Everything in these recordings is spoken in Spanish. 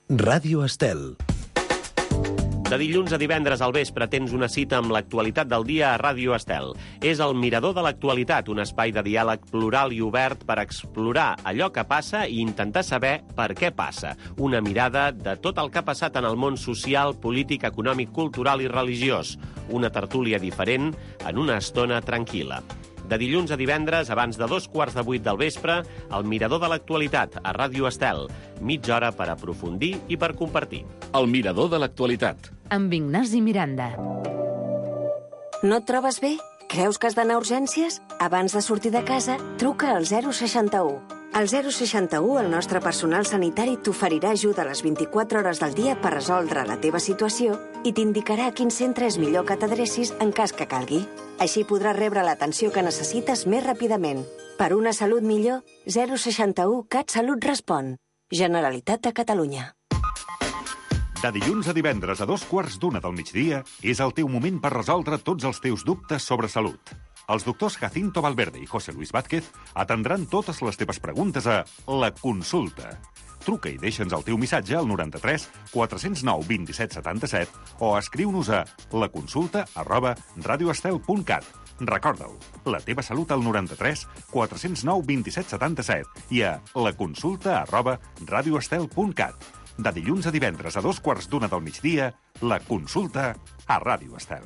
Ràdio Estel. De dilluns a divendres al vespre tens una cita amb l'actualitat del dia a Ràdio Estel. És el Mirador de l'Actualitat, un espai de diàleg plural i obert per explorar allò que passa i intentar saber per què passa. Una mirada de tot el que ha passat en el món social, polític, econòmic, cultural i religiós. Una tertúlia diferent en una estona tranquil·la. De dilluns a divendres, abans de 7:15 del vespre, el Mirador de l'Actualitat, a Ràdio Estel. Mitja hora per aprofundir i per compartir. El Mirador de l'Actualitat. Amb Ignasi Miranda. No et trobes bé? Creus que has d'anar a urgències? Abans de sortir de casa, truca al 061. Al 061, el nostre personal sanitari t'oferirà ajuda a les 24 hores del dia per resoldre la teva situació i t'indicarà a quin centre és millor que t'adrecis en cas que calgui. Així podràs rebre l'atenció que necessites més ràpidament. Per una salut millor, 061 CatSalut respon. Generalitat de Catalunya. De dilluns a divendres a 2:15 del migdia és el teu moment per resoldre tots els teus dubtes sobre salut. Els doctors Jacinto Valverde i José Luis Vázquez atendran totes les teves preguntes a La Consulta. Truca i deixa'ns el teu missatge al 93 409 27 77 o escriu-nos a laconsulta@radioestel.cat. Recorda-ho, la teva salut al 93 409 27 77 i a laconsulta@radioestel.cat. De dilluns a divendres a 2:15 del migdia, La Consulta a Ràdio Estel.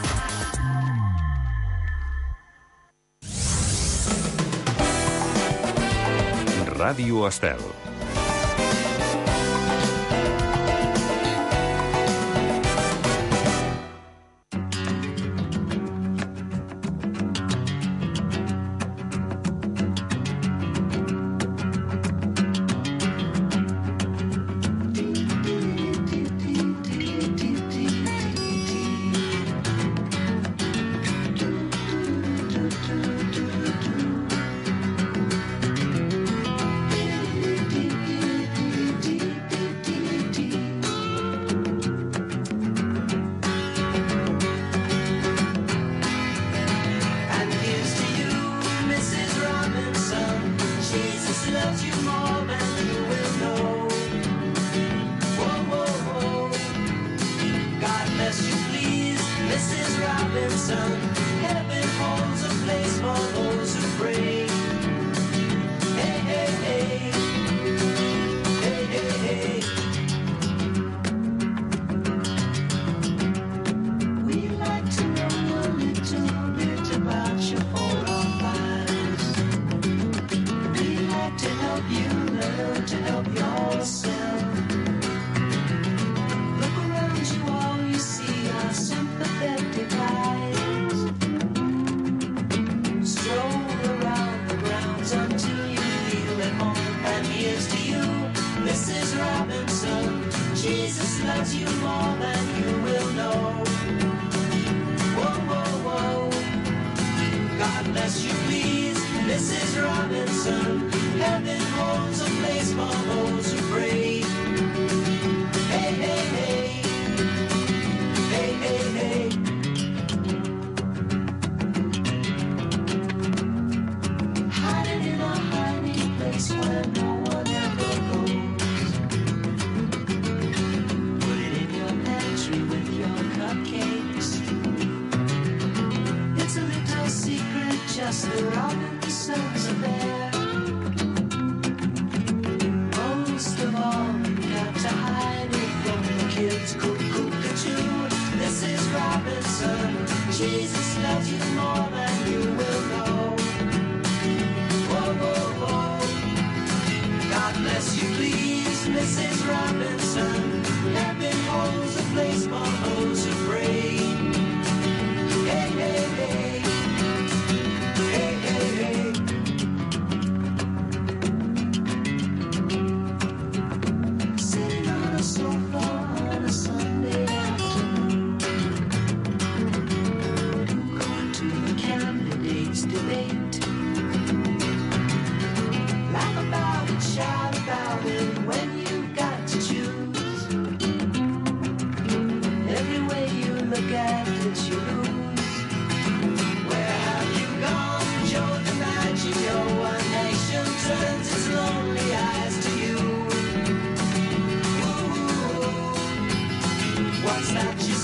Ràdio Estel.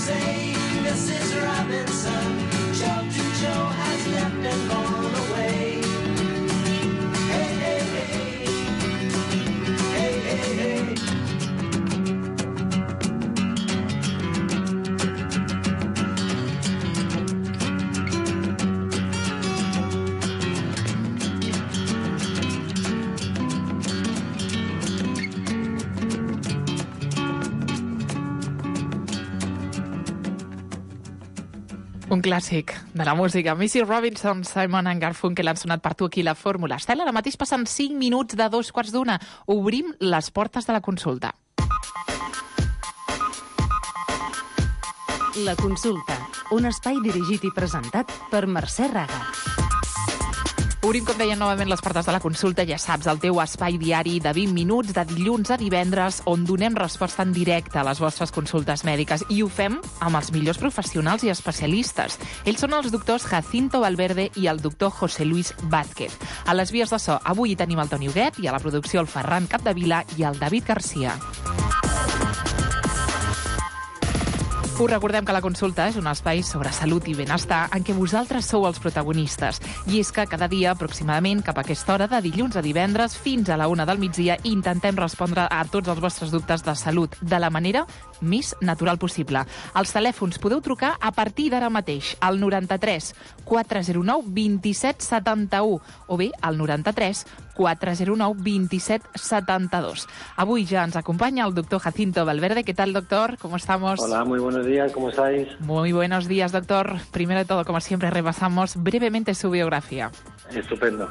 say Mrs. Robinson, Joe to Joe has left and gone away. Hey, hey, hey. Hey, hey, hey. Un clàssic de la música. Missy Robinson, Simon & Garfunkel han sonat per tu aquí la Fórmula Estel. Ara mateix passen 5 minuts de 2:15. Obrim les portes de la consulta. La consulta, un espai dirigit i presentat per Mercè Raga. Obrim, com deien, novament les portes de la consulta. Ja saps, el teu espai diari de 20 minuts, de dilluns a divendres, on donem resposta en directe a les vostres consultes mèdiques. I ho fem amb els millors professionals i especialistes. Ells són els doctors Jacinto Valverde i el doctor José Luis Vázquez. A les vies de so, avui hi tenim el Toni Huguet, i a la producció el Ferran Capdevila i el David Garcia. Us recordem que la consulta és un espai sobre salut i benestar en què vosaltres sou els protagonistes. I és que cada dia, aproximadament, cap a aquesta hora, de dilluns a divendres, fins a la 1 del migdia, intentem respondre a tots els vostres dubtes de salut de la manera més natural possible. Als telèfons podeu trucar a partir d'ara mateix al 93 409 27 71 o bé al 93 409 27 72. Avui ja ens acompaña el doctor Jacinto Valverde. ¿Qué tal, doctor? ¿Cómo estamos? Hola, muy buenos días. ¿Cómo estáis? Muy buenos días, doctor. Primero de todo, como siempre, repasamos brevemente su biografía. Estupendo.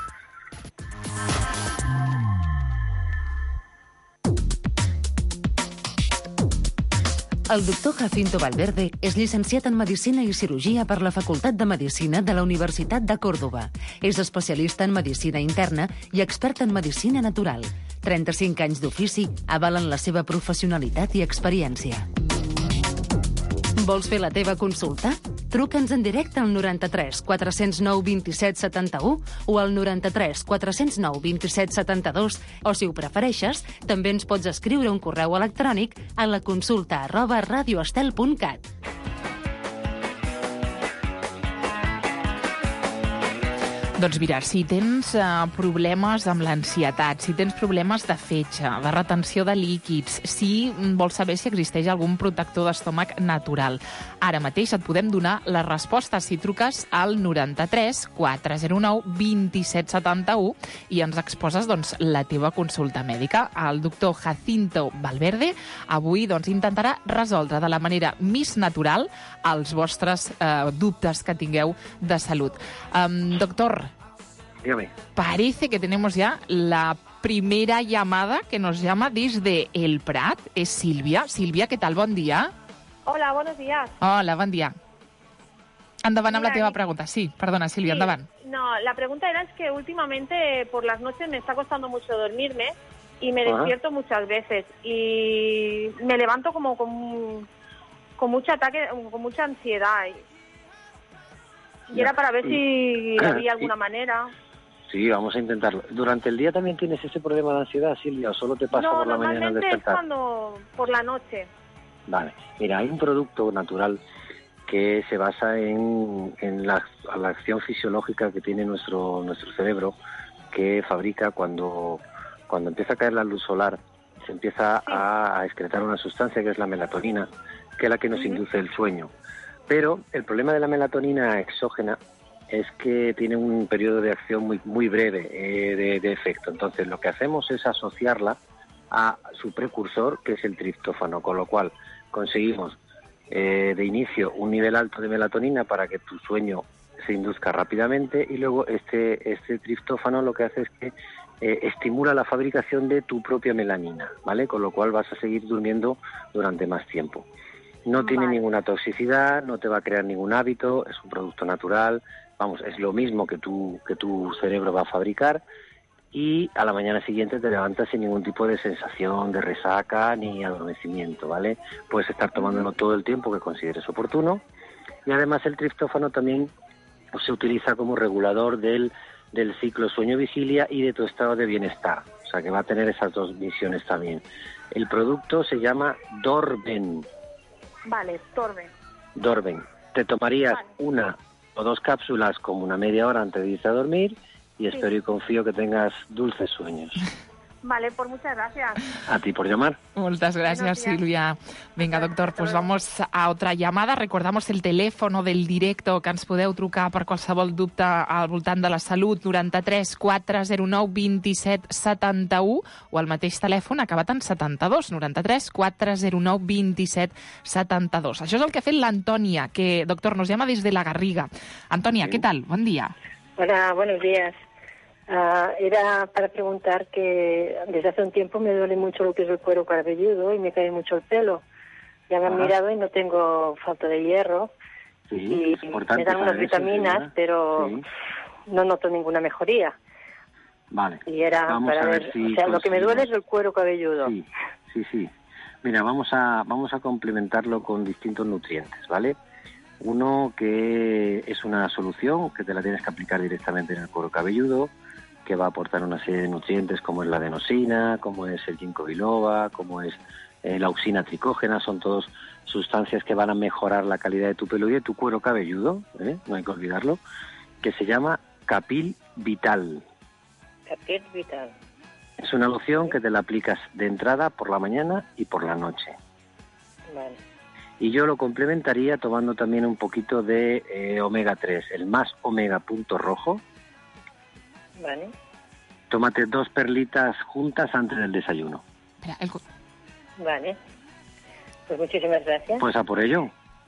El doctor Jacinto Valverde és llicenciat en Medicina i Cirurgia per la Facultat de Medicina de la Universitat de Còrdova. És especialista en Medicina Interna i expert en Medicina Natural. 35 anys d'ofici avalen la seva professionalitat i experiència. Vols fer la teva consulta? Truca'ns en directe al 93 409 27 71 o al 93 409 27 72 o, si ho prefereixes, també ens pots escriure un correu electrònic a la consulta@radioestel.cat. Doncs mira, si tens problemes amb l'ansietat, si tens problemes de fetge, de retenció de líquids, si vols saber si existeix algun protector d'estómac natural, ara mateix et podem donar la resposta si truques al 93 409 27 71 i ens exposes la teva consulta mèdica. El doctor Jacinto Valverde avui intentarà resoldre de la manera més natural els vostres dubtes que tingueu de salut. Doctor, dígame. Parece que tenemos ya la primera llamada que nos llama desde El Prat. Es Sílvia. Sílvia, ¿qué tal? Bon dia. Hola, buenos días. Hola, bon dia. Endavant amb la teva pregunta. Sí, perdona, Sílvia, endavant. No, la pregunta era es que últimamente por las noches me está costando mucho dormirme y me despierto muchas veces y me levanto como con mucho ataque, con mucha ansiedad. Y era para ver si había alguna manera. Sí, vamos a intentarlo. ¿Durante el día también tienes ese problema de ansiedad, Silvia, o solo te pasa por la mañana al despertar? No, normalmente es por la noche. Vale. Mira, hay un producto natural que se basa en la acción fisiológica que tiene nuestro cerebro, que fabrica cuando empieza a caer la luz solar, se empieza a excretar una sustancia que es la melatonina, que es la que nos induce el sueño. Pero el problema de la melatonina exógena es que tiene un periodo de acción muy breve de efecto. Entonces, lo que hacemos es asociarla a su precursor, que es el triptófano, con lo cual conseguimos de inicio un nivel alto de melatonina para que tu sueño se induzca rápidamente, y luego este triptófano lo que hace es que estimula la fabricación de tu propia melanina, ¿vale? Con lo cual vas a seguir durmiendo durante más tiempo. No tiene ninguna toxicidad, no te va a crear ningún hábito, es un producto natural, vamos, es lo mismo que tu cerebro va a fabricar, y a la mañana siguiente te levantas sin ningún tipo de sensación de resaca ni adormecimiento, ¿vale? Puedes estar tomándolo todo el tiempo que consideres oportuno, y además el triptófano también se utiliza como regulador del ciclo sueño-vigilia y de tu estado de bienestar, o sea que va a tener esas dos misiones también. El producto se llama Dorben. Vale, Torben. Dorben. Te tomarías Vale. 1 o 2 cápsulas como una media hora antes de irte a dormir y espero y confío que tengas dulces sueños. Vale, pues muchas gracias. A ti por llamar. Moltes gràcies, Buenos días. Sílvia. Vinga, doctor, pues vamos a otra llamada. Recordamos el teléfono del directo que ens podeu trucar per qualsevol dubte al voltant de la salut, 93 409 27 71, o el mateix telèfon acabat en 72, 93 409 27 72. Això és el que ha fet l'Antònia, que, doctor, nos llama des de la Garriga. Antònia, què tal? Bon dia. Hola, buenos días. Era para preguntar que desde hace un tiempo me duele mucho lo que es el cuero cabelludo y me cae mucho el pelo. Ya me han mirado y no tengo falta de hierro. Sí, Y es importante me dan unas saber eso, vitaminas, señora. pero Sí. no noto ninguna mejoría. Vale. Y era Vamos para a ver, ver si o sea, lo que me conseguimos. duele es el cuero cabelludo. Sí. Mira, vamos a complementarlo con distintos nutrientes, ¿vale? Uno que es una solución que te la tienes que aplicar directamente en el cuero cabelludo, que va a aportar una serie de nutrientes como es la adenosina, como es el ginkgo biloba, como es la auxina tricógena. Son todos sustancias que van a mejorar la calidad de tu pelo y de tu cuero cabelludo, no hay que olvidarlo, que se llama Capil Vital. Capil Vital. Es una loción que te la aplicas de entrada por la mañana y por la noche. Vale. Y yo lo complementaría tomando también un poquito de omega 3, el más omega punto rojo. Vale. Tómate 2 perlitas juntas antes del desayuno. Espera, Vale. Pues muchísimas gracias. Pues a por ello.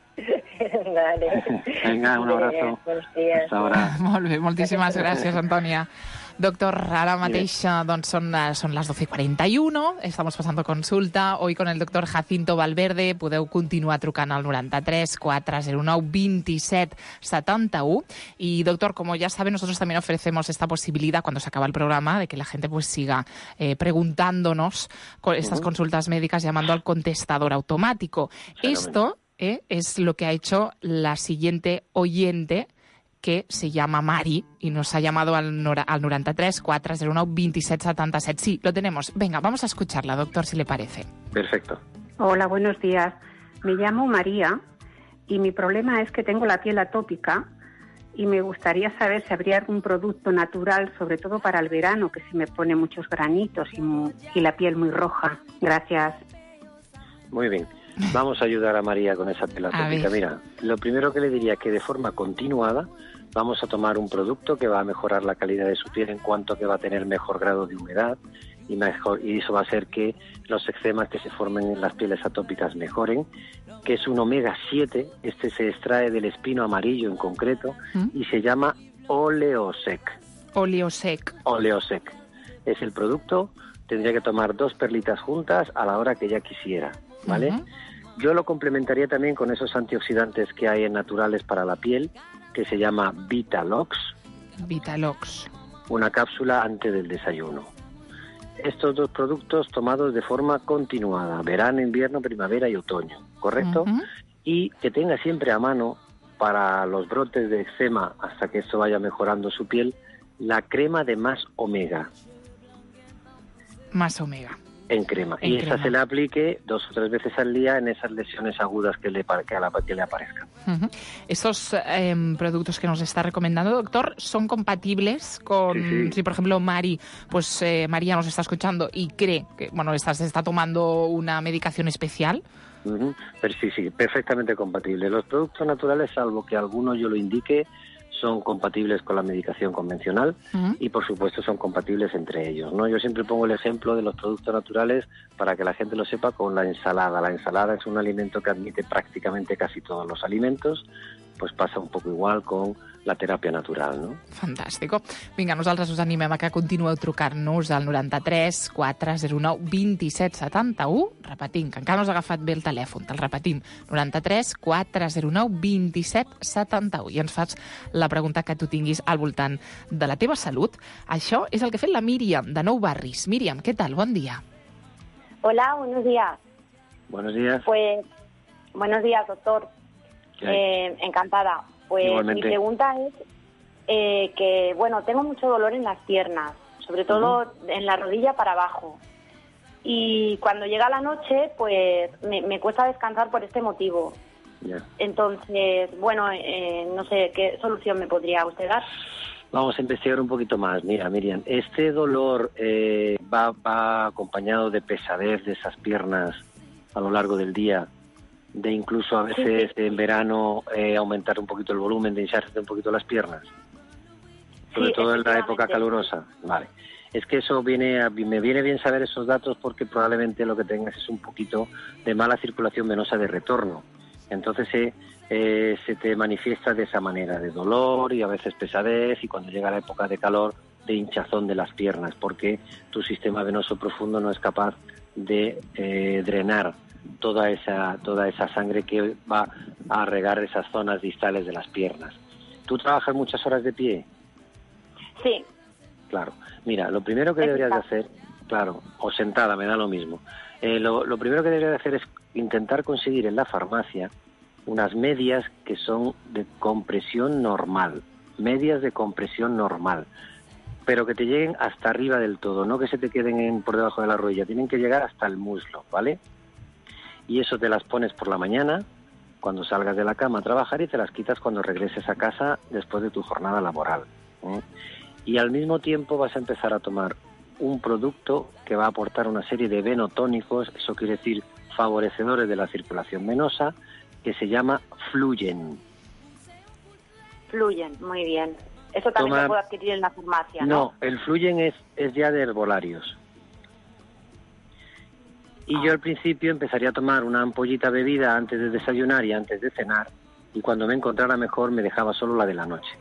Vale. Venga, un abrazo. Buenos días. Hasta ahora. Molt bé, moltíssimes gràcies, Antònia. Doctor, ahora mateix doncs, son las 12:41, estamos pasando consulta. Hoy con el doctor Jacinto Valverde podeu continuar trucant al 93 409 27 71. Y, doctor, como ya sabe, nosotros también ofrecemos esta posibilidad cuando se acaba el programa de que la gente pues siga preguntándonos estas consultas médicas llamando al contestador automático. Esto es lo que ha hecho la siguiente oyente, que se llama Mari y nos ha llamado al 93 409 27 77. Sí, lo tenemos. Venga, vamos a escucharla, doctor, si le parece. Perfecto. Hola, buenos días. Me llamo María y mi problema es que tengo la piel atópica y me gustaría saber si habría algún producto natural, sobre todo para el verano, que se me pone muchos granitos y la piel muy roja. Gracias. Muy bien. Vamos a ayudar a María con esa piel atópica. ver. Mira, lo primero que le diría es que de forma continuada vamos a tomar un producto que va a mejorar la calidad de su piel en cuanto a que va a tener mejor grado de humedad y eso va a hacer que los eczemas que se formen en las pieles atópicas mejoren, que es un omega 7, este se extrae del espino amarillo en concreto y se llama Oleosec. Oleosec. Oleosec. Es el producto, tendría que tomar 2 perlitas juntas a la hora que ella quisiera, ¿vale? Yo lo complementaría también con esos antioxidantes que hay en naturales para la piel, que se llama Vitalox. Vitalox. Una cápsula antes del desayuno. Estos 2 productos tomados de forma continuada, verano, invierno, primavera y otoño, ¿correcto? Y que tenga siempre a mano, para los brotes de eczema, hasta que esto vaya mejorando su piel, la crema de Más Omega. Más omega. En crema. En Y crema. esa se le aplique 2 o 3 veces al día en esas lesiones agudas que le aparezcan. Esos productos que nos está recomendando, doctor, ¿son compatibles con, Sí. si por ejemplo María nos está escuchando y cree que, se está tomando una medicación especial? Pero sí, perfectamente compatible. Los productos naturales, salvo que alguno yo lo indique, son compatibles con la medicación convencional y, por supuesto, son compatibles entre ellos, ¿no? Yo siempre pongo el ejemplo de los productos naturales para que la gente lo sepa con la ensalada. La ensalada es un alimento que admite prácticamente casi todos los alimentos, pues passa un poc igual con la teràpia natural, no? Fantàstico. Vinga, nosaltres us animem a que continueu trucant-nos al 93 409 27 71. Repetim, que encara no has agafat bé el telèfon, te'l repetim. 93 409 27 71. I ens fas la pregunta que tu tinguis al voltant de la teva salut. Això és el que ha fet la Míriam, de Nou Barris. Míriam, què tal? Bon dia. Hola, buenos días. Buenos días. Pues, buenos días, doctor. Encantada. Pues Igualmente. mi pregunta es que, bueno, tengo mucho dolor en las piernas, sobre todo en la rodilla para abajo. Entonces, no sé si es algo que se puede tratar con algún medicamento. Perfecto. Mira, lo primero que le diría es que de forma continuada vamos a tomar un producto que va a mejorar la calidad de su piel en cuanto a que va a tener mejor grado de humedad y eso va a hacer que los eczemas que se formen en las pieles atópicas mejoren, que es un omega 7, este se extrae del espino amarillo en concreto y se llama Oleosec. Una cápsula antes del desayuno. Esto y cuando llega la noche, pues me cuesta descansar por este motivo. Ya. Entonces, bueno, no sé qué solución me podría usted dar. Vamos a investigar un poquito más. Mira, Miriam, este dolor va acompañado de pesadez de esas piernas a lo largo del día, de incluso a veces en verano aumentar un poquito el volumen, de hincharse un poquito las piernas, sobre todo en la época calurosa. Vale. Es que eso me viene bien saber esos datos porque probablemente lo que tengas es un poquito de mala circulación venosa de retorno. Entonces se te manifiesta de esa manera, de dolor y a veces pesadez, y cuando llega la época de calor, de hinchazón de las piernas, porque tu sistema venoso profundo no es capaz de drenar toda esa sangre que va a regar esas zonas distales de las piernas. ¿Tú trabajas muchas horas de pie? Sí. Claro. Mira, lo primero que deberías de hacer, claro, o sentada, me da lo mismo. Lo primero que deberías de hacer es intentar conseguir en la farmacia unas medias que son de compresión normal, medias de compresión normal, pero que te lleguen hasta arriba del todo, no que se te queden por debajo de la rodilla, tienen que llegar hasta el muslo, ¿vale? Y eso te las pones por la mañana, cuando salgas de la cama a trabajar, y te las quitas cuando regreses a casa después de tu jornada laboral, ¿eh? Y al mismo tiempo vas a empezar a tomar un producto que va a aportar una serie de venotónicos, eso quiere decir favorecedores de la circulación venosa, que se llama Fluyen. Fluyen, muy bien. Eso también se puede adquirir en la farmacia, ¿no? No, el Fluyen es ya de herbolarios. Y yo al principio empezaría a tomar una ampollita bebida antes de desayunar y antes de cenar, y cuando me encontrara mejor me dejaba solo la de la noche.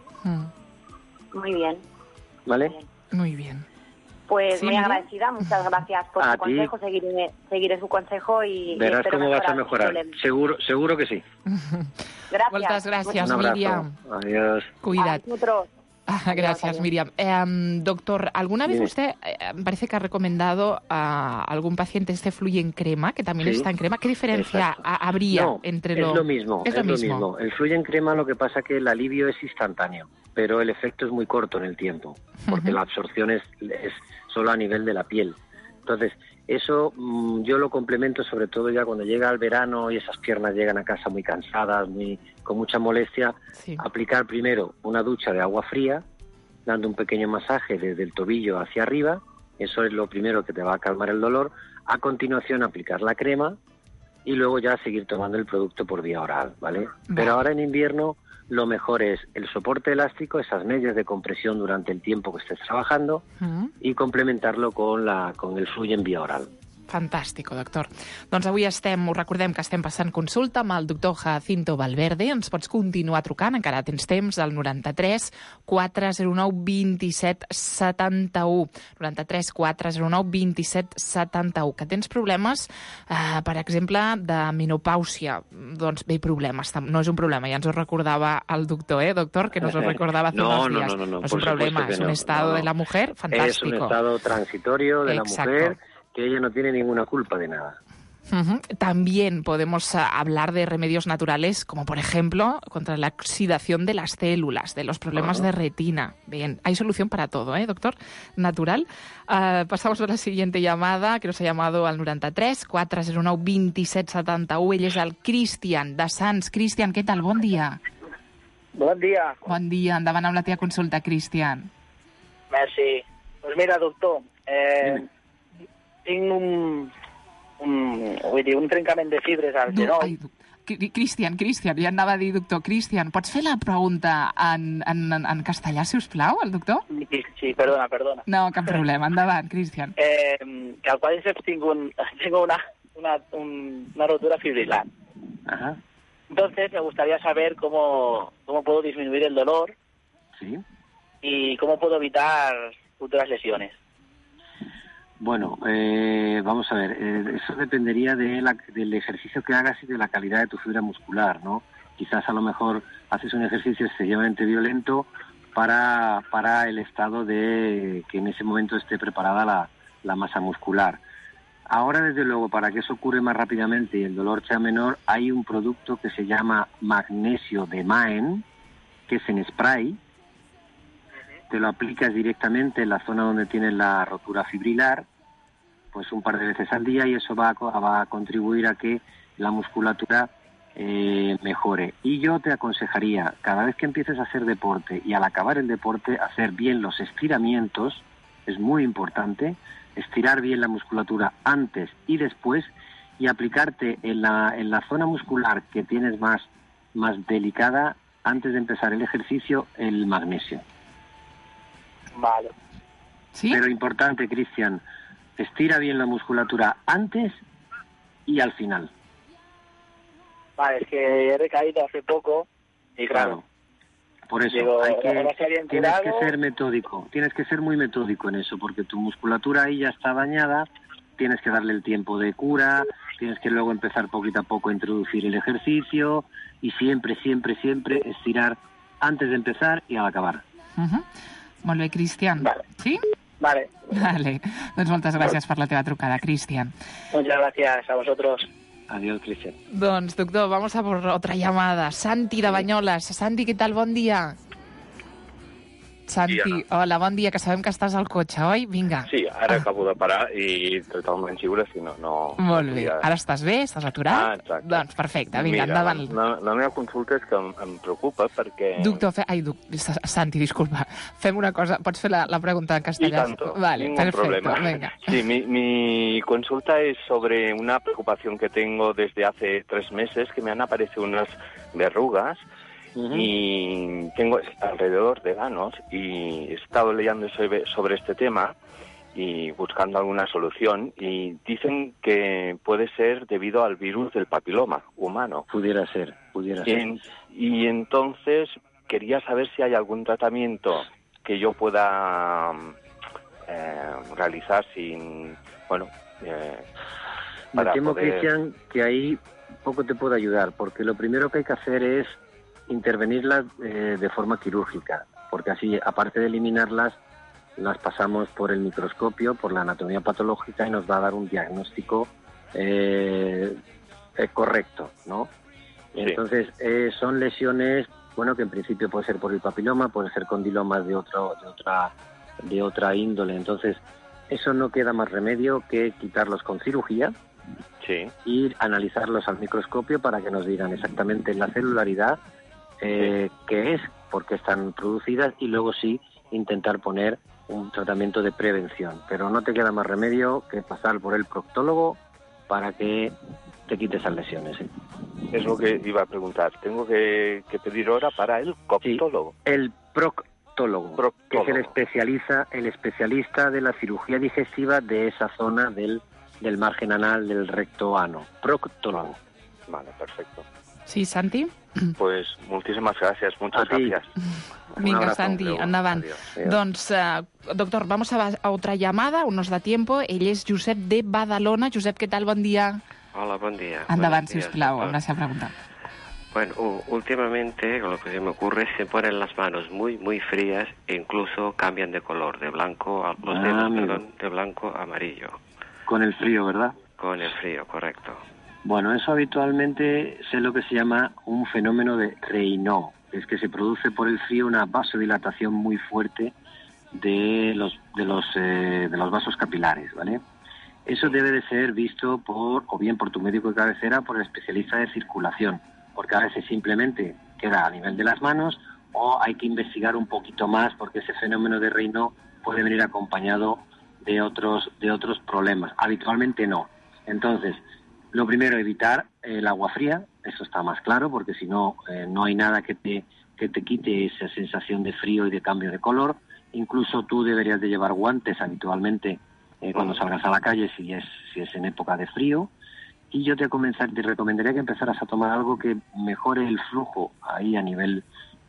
Muy bien. ¿Vale? Muy bien. Pues Sí, muy Miriam. agradecida, muchas gracias por A su consejo, seguiré su consejo y Verás espero cómo vas a sus mejorar. problemas. Seguro que sí. Gracias. Moltes gràcies, Un abrazo. Míriam. Adiós. Cuida't. A vosotros. Gracias, Miriam. Doctor, ¿alguna vez Dime. usted me parece que ha recomendado a algún paciente este Fluyen crema, que también Sí. está en crema? ¿Qué diferencia Exacto. habría No, entre es lo mismo, Es lo mismo. El Fluyen crema, lo que pasa que el alivio es instantáneo, pero el efecto es muy corto en el tiempo, porque la absorción es solo a nivel de la piel. Entonces, eso yo lo complemento sobre todo ya cuando llega el verano y esas piernas llegan a casa muy cansadas, con mucha molestia. Sí. Aplicar primero una ducha de agua fría, dando un pequeño masaje desde el tobillo hacia arriba. Eso es lo primero que te va a calmar el dolor. A continuación, aplicar la crema y luego ya seguir tomando el producto por vía oral, ¿vale? Pero ahora en invierno lo mejor es el soporte elástico, esas medias de compresión durante el tiempo que estés trabajando, y complementarlo con el Fluyen vía oral. Fantàstic, doctor. Doncs avui us recordem que estem passant consulta amb el doctor Jacinto Valverde. Ens pots continuar trucant, encara tens temps, al 93 409 27 71. 93 409 27 71. Que tens problemes, per exemple, de menopàusia. Doncs bé, problemes. No és un problema, ja ens ho recordava el doctor, doctor, que nos ho recordava hace unos días. No es un problema, es un estado de la mujer fantástico. Es un estado transitorio de Exacto. la mujer, que ella no tiene ninguna culpa de nada. También podemos hablar de remedios naturales, como por ejemplo contra la oxidación de las células, de los problemas de retina. Bien, hay solución para todo, doctor? Natural. Pasamos a la siguiente llamada, que nos ha llamado al 93 409 27 71. Ell és el Cristian, de Sants. Cristian, què tal? Bon dia. Bon dia. Bon dia. Endavant amb la teva consulta, Cristian. Merci. Pues mira, doctor, tinc un trencament de fibres al genoll. Cristian, ja anava a dir, doctor, Cristian, pots fer la pregunta en castellà, si us plau, al doctor? Sí, perdona. No, cap problema, endavant, Cristian. Que al cuádriceps tengo una rotura fibrilar. Ajá. Entonces me gustaría saber cómo puedo disminuir el dolor. Sí. Y cómo puedo evitar futuras lesiones. Bueno, vamos a ver, eso dependería del ejercicio que hagas y de la calidad de tu fibra muscular, ¿no? Quizás a lo mejor haces un ejercicio excesivamente violento para el estado de que en ese momento esté preparada la masa muscular. Ahora, desde luego, para que eso ocurra más rápidamente y el dolor sea menor, hay un producto que se llama magnesio de Maen, que es en spray. Te lo aplicas directamente en la zona donde tienes la rotura fibrilar, pues un par de veces al día, y eso va a contribuir a que la musculatura mejore. Y yo te aconsejaría, cada vez que empieces a hacer deporte y al acabar el deporte, hacer bien los estiramientos. Es muy importante estirar bien la musculatura antes y después, y aplicarte en la zona muscular que tienes más delicada, antes de empezar el ejercicio, el magnesio. Vale. ¿Sí? Pero importante, Cristian, estira bien la musculatura antes y al final. Vale, es que he recaído hace poco y claro. Por eso, digo, tienes que ser metódico, tienes que ser muy metódico en eso, porque tu musculatura ahí ya está dañada, tienes que darle el tiempo de cura, tienes que luego empezar poquito a poco a introducir el ejercicio, y siempre estirar antes de empezar y al acabar. Molt bé, Cristian. Vale. Sí? Vale. Vale. Doncs moltes gràcies per la teva trucada, Cristian. Muchas gracias a vosotros. Adiós, Cristian. Doncs, doctor, vamos a por otra llamada. Santi de Banyoles. Santi, què tal? Bon dia. Santi, hola, bon dia, que sabem que estàs al cotxe, oi? Vinga. Sí, ara acabo de parar i totalment lliure, si no... Molt bé. Ara estàs bé? Estàs aturat? Exacte. Doncs perfecte, vinga, endavant. La meva consulta és que em preocupa perquè... Doctor, Santi, disculpa. Fem una cosa, pots fer la pregunta en castellà? Y tanto, vale, ningún perfecto, problema. Venga. Sí, mi consulta es sobre una preocupación que tengo desde hace 3 meses, que me han aparecido unas verrugas y tengo alrededor de ganos, y he estado leyendo sobre este tema y buscando alguna solución, y dicen que puede ser debido al virus del papiloma humano. Pudiera ser. Y entonces quería saber si hay algún tratamiento que yo pueda realizar sin, me temo, Cristian, que ahí poco te puedo ayudar, porque lo primero que hay que hacer es intervenirlas de forma quirúrgica, porque así, aparte de eliminarlas, las pasamos por el microscopio, por la anatomía patológica, y nos va a dar un diagnóstico correcto, ¿no? Sí. Entonces, son lesiones, que en principio puede ser por el papiloma, puede ser condilomas de otra índole. Entonces, eso no queda más remedio que quitarlos con cirugía. Sí. Y analizarlos al microscopio para que nos digan exactamente la celularidad, qué es, por qué están producidas, y luego sí intentar poner un tratamiento de prevención. Pero no te queda más remedio que pasar por el proctólogo para que te quite esas lesiones. Es lo que iba a preguntar. ¿Tengo que pedir hora para el proctólogo? Sí, el proctólogo, que es el especialista de la cirugía digestiva de esa zona del margen anal del recto ano. Proctólogo. Vale, perfecto. Sí, Santi? Pues muchísimas gracias, muchas gracias. Venga, Santi, endavant. Adiós. Doncs, doctor, vamos a otra llamada, aún nos da tiempo. Ell és Josep de Badalona. Josep, què tal? Bon dia. Hola, buen día. Endavant, si us plau, amb la seva pregunta. Bueno, últimamente lo que se me ocurre es que se ponen las manos muy, muy frías e incluso cambian de color, de blanco, los dedos, de blanco a amarillo. Con el frío, ¿verdad? Con el frío, correcto. Bueno, eso habitualmente es lo que se llama un fenómeno de Raynaud. Es que se produce por el frío una vasodilatación muy fuerte de los vasos capilares, ¿vale? Eso debe de ser visto o bien por tu médico de cabecera, por el especialista de circulación, porque a veces simplemente queda a nivel de las manos, o hay que investigar un poquito más, porque ese fenómeno de Raynaud puede venir acompañado de otros problemas. Habitualmente no. Entonces, lo primero, evitar el agua fría, eso está más claro, porque si no, no hay nada que te quite esa sensación de frío y de cambio de color. Incluso tú deberías de llevar guantes habitualmente cuando salgas a la calle, si es en época de frío. Y yo te recomendaría que empezaras a tomar algo que mejore el flujo ahí a nivel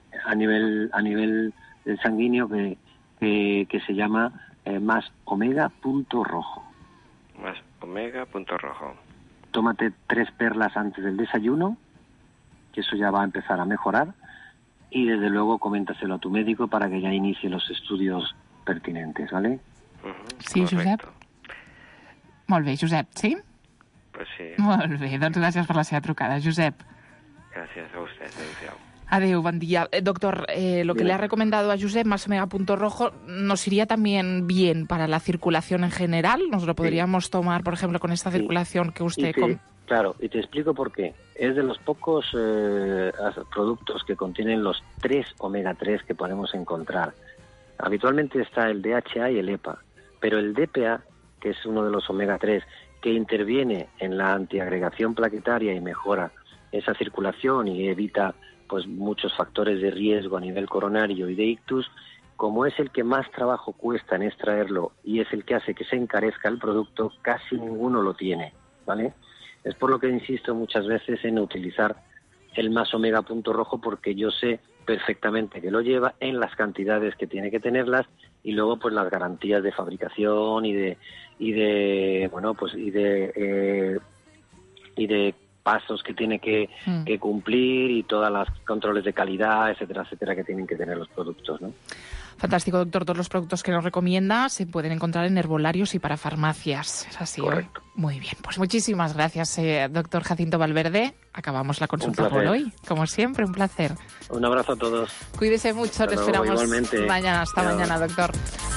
sanguíneo, que se llama más omega punto rojo. Más omega punto rojo. Tómate 3 perlas antes del desayuno, que eso ya va a empezar a mejorar, y desde luego coméntaselo a tu médico para que ya inicie los estudios pertinentes, ¿vale? Sí, Josep? Molt bé, Josep, sí? Pues sí. Molt bé, doncs gràcies per la seva trucada, Josep. Gràcies a vostè, adéu-siau. Adeu, buen día. Doctor, lo que le ha recomendado a Josep, más omega punto rojo, ¿nos iría también bien para la circulación en general? ¿Nos lo podríamos tomar, por ejemplo, con esta circulación que usted... Claro, y te explico por qué. Es de los pocos productos que contienen los 3 omega 3 que podemos encontrar. Habitualmente está el DHA y el EPA, pero el DPA, que es uno de los omega 3, que interviene en la antiagregación plaquetaria y mejora esa circulación y evita pues muchos factores de riesgo a nivel coronario y de ictus, como es el que más trabajo cuesta en extraerlo y es el que hace que se encarezca el producto, casi ninguno lo tiene, ¿vale? Es por lo que insisto muchas veces en utilizar el más omega punto rojo, porque yo sé perfectamente que lo lleva en las cantidades que tiene que tenerlas y luego pues las garantías de fabricación y de pasos que tiene que cumplir y todas las controles de calidad, etcétera, etcétera, que tienen que tener los productos, ¿no? Fantástico, doctor. Todos los productos que nos recomienda se pueden encontrar en herbolarios y para farmacias. ¿Es así? Correcto. Muy bien. Pues muchísimas gracias, doctor Jacinto Valverde. Acabamos la consulta por hoy. Como siempre, un placer. Un abrazo a todos. Cuídese mucho. Le esperamos igualmente. mañana. Hasta mañana, doctor.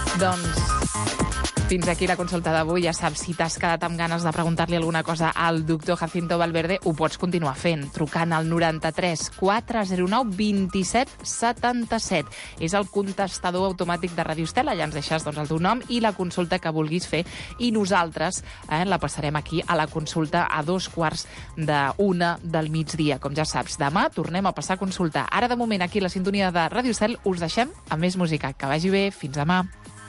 Fins aquí la consulta d'avui. Ja saps, si t'has quedat amb ganes de preguntar-li alguna cosa al doctor Jacinto Valverde, ho pots continuar fent, trucant al 93 409 27 77. És el contestador automàtic de Ràdio Estel. Allà ens deixes el teu nom i la consulta que vulguis fer i nosaltres la passarem aquí a la consulta a 12:45 del migdia. Com ja saps, demà tornem a passar consulta. Ara, de moment, aquí a la sintonia de Ràdio Estel, us deixem amb més música. Que vagi bé. Fins demà.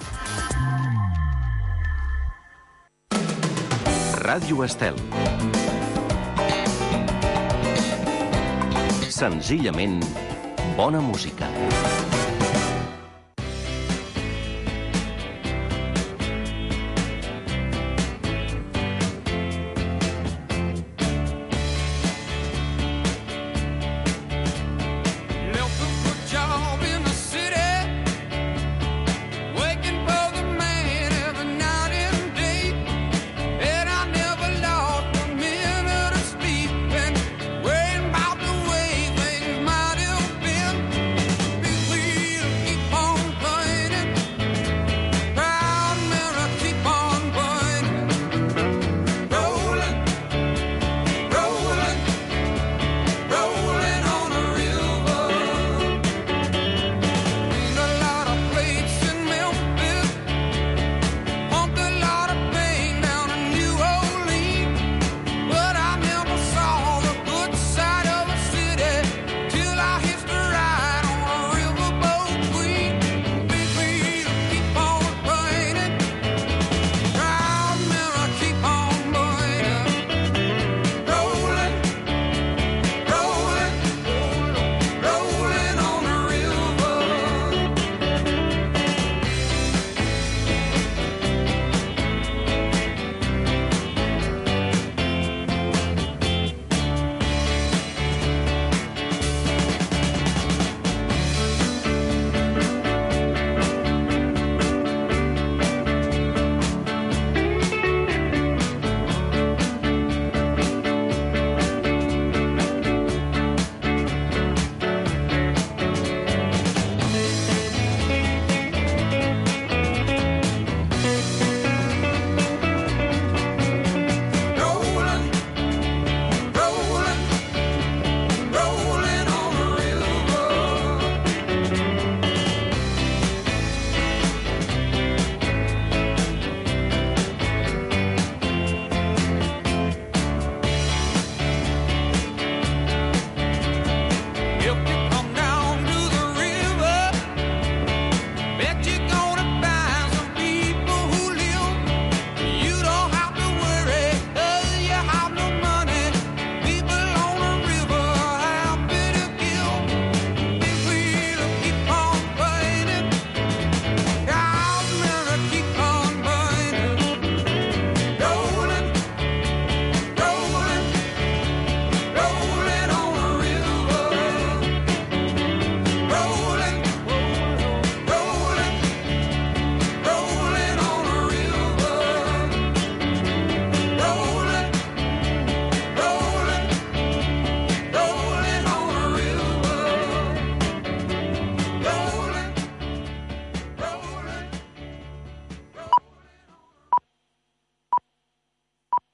Ràdio Estel. Senzillament, bona música.